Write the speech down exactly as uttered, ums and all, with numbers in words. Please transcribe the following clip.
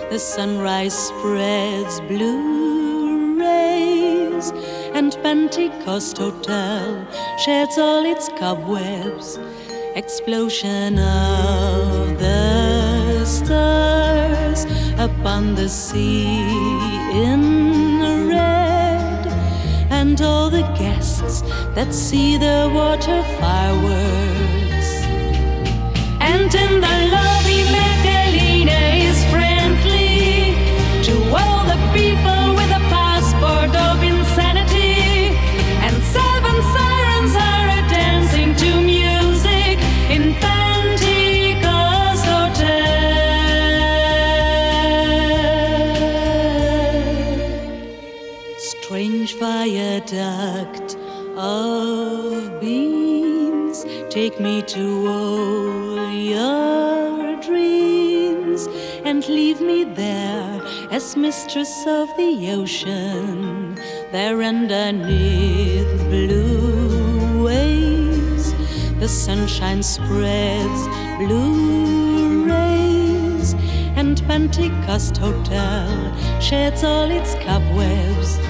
The sunrise spreads blue rays, and Pentecost Hotel sheds all its cobwebs. Explosion of the stars upon the sea in red, and all the guests that see the water fireworks. And in the lobby, Magdalena is friendly to all the people with a passport of insanity, and seven sirens are a-dancing to music in Pentecost Hotel. Strange viaduct of beams, take me to all your dreams, and leave me there as mistress of the ocean, there underneath blue waves. The sunshine spreads blue rays, and Pentecost Hotel sheds all its cobwebs.